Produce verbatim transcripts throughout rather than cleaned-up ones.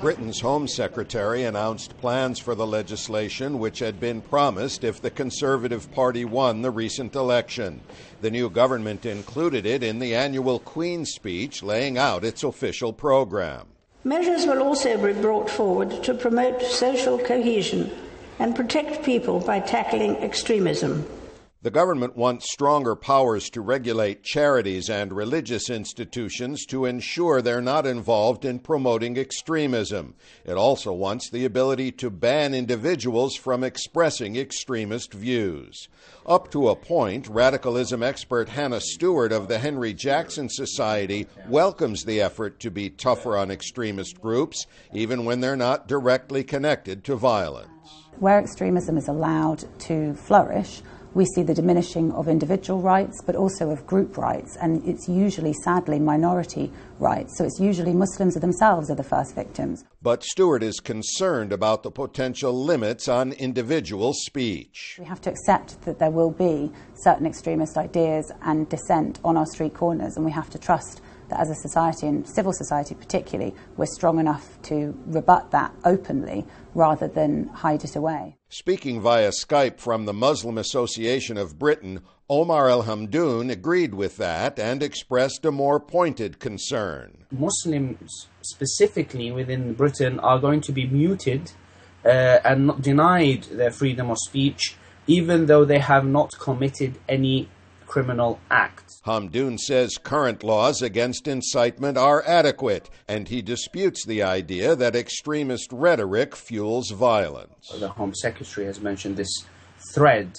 Britain's Home Secretary announced plans for the legislation which had been promised if the Conservative Party won the recent election. The new government included it in the annual Queen's speech, laying out its official program. Measures will also be brought forward to promote social cohesion and protect people by tackling extremism. The government wants stronger powers to regulate charities and religious institutions to ensure they're not involved in promoting extremism. It also wants the ability to ban individuals from expressing extremist views. Up to a point, radicalism expert Hannah Stewart of the Henry Jackson Society welcomes the effort to be tougher on extremist groups, even when they're not directly connected to violence. Where extremism is allowed to flourish, we see the diminishing of individual rights, but also of group rights, and it's usually, sadly, minority rights. So it's usually Muslims themselves are the first victims. But Stewart is concerned about the potential limits on individual speech. We have to accept that there will be certain extremist ideas and dissent on our street corners, and we have to trust that as a society, and civil society particularly, we're strong enough to rebut that openly rather than hide it away. Speaking via Skype from the Muslim Association of Britain, Omar El Hamdoun agreed with that and expressed a more pointed concern. Muslims specifically within Britain are going to be muted uh, and not denied their freedom of speech, even though they have not committed any criminal act. Hamdoun says current laws against incitement are adequate, and he disputes the idea that extremist rhetoric fuels violence. The Home Secretary has mentioned this thread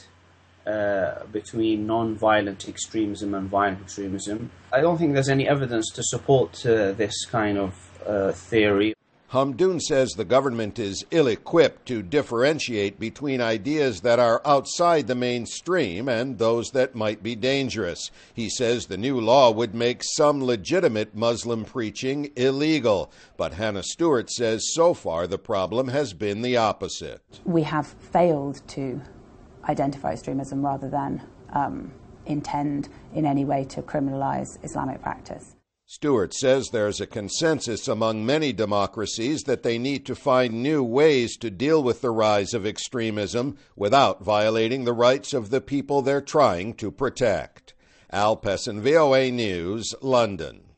uh, between non-violent extremism and violent extremism. I don't think there's any evidence to support uh, this kind of uh, theory. Hamdoun says the government is ill-equipped to differentiate between ideas that are outside the mainstream and those that might be dangerous. He says the new law would make some legitimate Muslim preaching illegal. But Hannah Stewart says so far the problem has been the opposite. We have failed to identify extremism rather than um, intend in any way to criminalize Islamic practice. Stewart says there's a consensus among many democracies that they need to find new ways to deal with the rise of extremism without violating the rights of the people they're trying to protect. Al Pessin, V O A News, London.